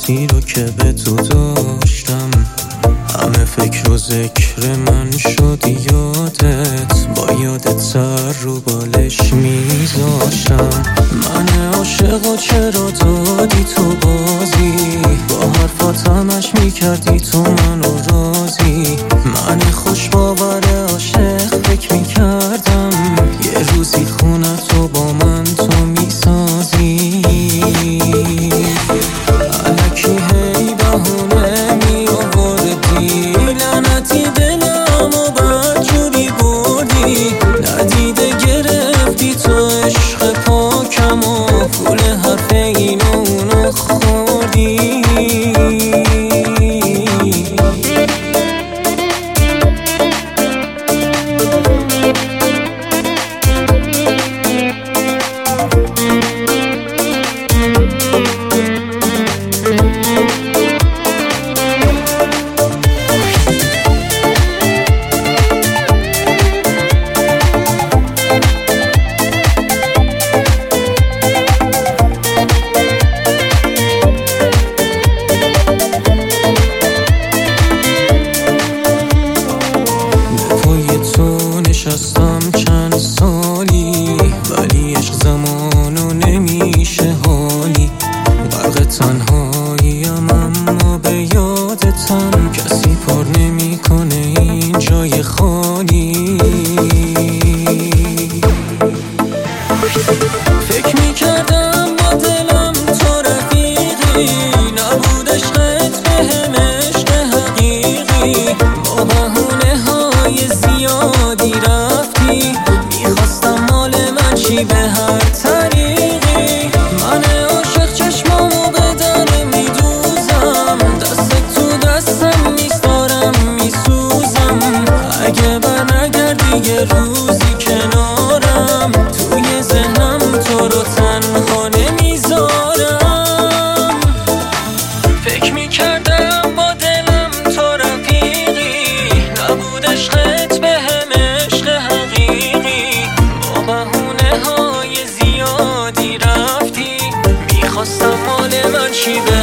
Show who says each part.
Speaker 1: لحظاتی رو که به تو داشتم، همه فکر و ذکر من شد یادت، با یادت سر رو بالش میذاشتم. من عاشق و چرا دادی تو بازی، با حرفات همش میکردی تو منو راضی. من خوش باور عاشق فکر میکردم یه روزی خونتو با من تو میسازی. الکی هی بهونه می آوردی، لعنتی دلم و بدجوری بردی. ندیده گرفتی تو عشق پاکم و پول حرف این و اونو خوردی. نشستم چند سالی ولی عشق زمانو نمیشه حالی. غرق تنهاییم اما به یادتم، کسی پر نمیکنه این جای خالی. فکر میکردم با دلم تو رفیقی، نبود عشقت بهم عشق حقیقی. با بهونه های زیادی رفتی، میخواستم مال من چی به هر طریقی. من عاشق چشمامو به در میدوزم، دست تو دستم نیست دارم میسوزم. اگه برنگردی یه روزی کنارم، توی ذهنم تو رو تنها نمیذارم. فکر میکردم با دلم تو رفیقی، نبود عشقت بهم عشق حقیقی. با بهونه های زیادی رفتی، میخواستم مال من چی